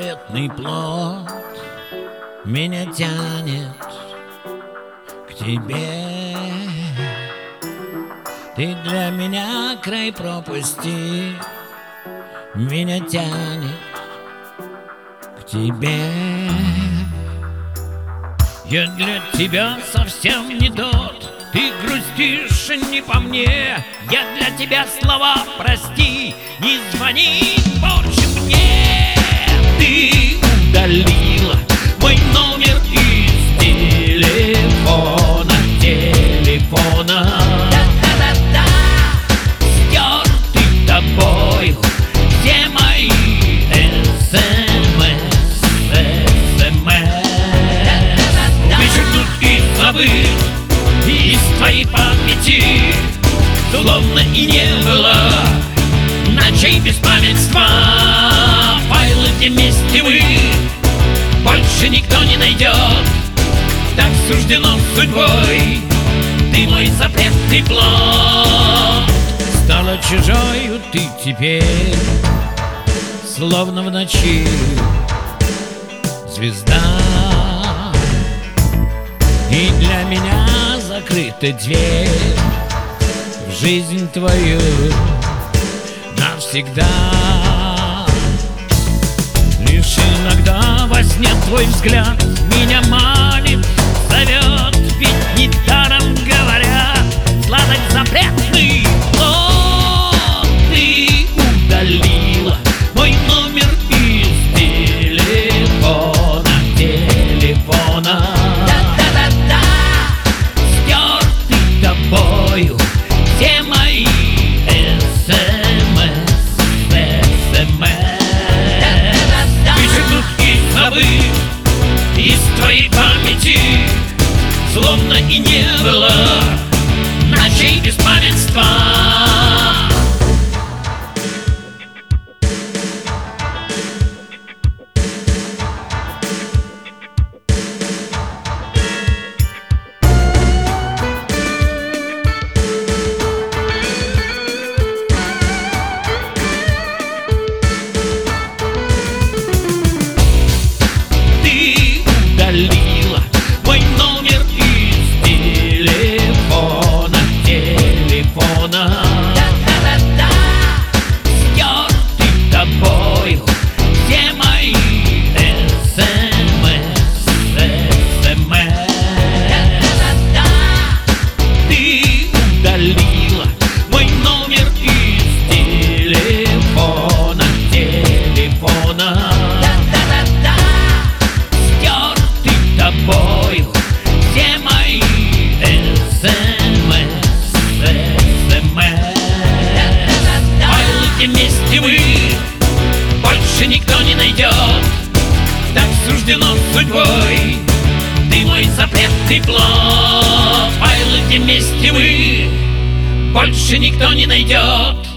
запретный плод меня тянет к тебе. Ты для меня край пропасти, меня тянет к тебе. Я для тебя совсем не тот, ты грустишь не по мне. Я для тебя слова прости, не звони больше мне. Ты удалила мой номер из телефона. Да-да-да-да, стерты тобою все мои СМС. Вычеркнут и забыть из твоей памяти, словно и не было ночей беспамятства. Файлы, где вместе мы, больше никто не найдет. Так суждено судьбой, ты мой запретный плод. Стала чужою ты теперь, словно в ночи звезда. И для меня закрыта дверь в жизнь твою навсегда. Лишь иногда во сне твой взгляд меня манит, зовет, ведь недаром говорят, сладок запретный плод. Ты удалила мой номер из телефона. Да-да-да-да, стерты тобою все мои СМС. Вычеркнут и забыть из твоей памяти, словно и не было ночей беспамятства. Удалила мой номер из телефона. Да-да-да-да, стерты тобою все мои СМС. Да-да-да-да, ты удалила мой номер из телефона. Да-да-да-да, тобою все мои СМС. Файлы, где вместе мы, больше никто не найдет. Так суждено судьбой, ты мой запретный плод. Файлы, где вместе мы, больше никто не найдет.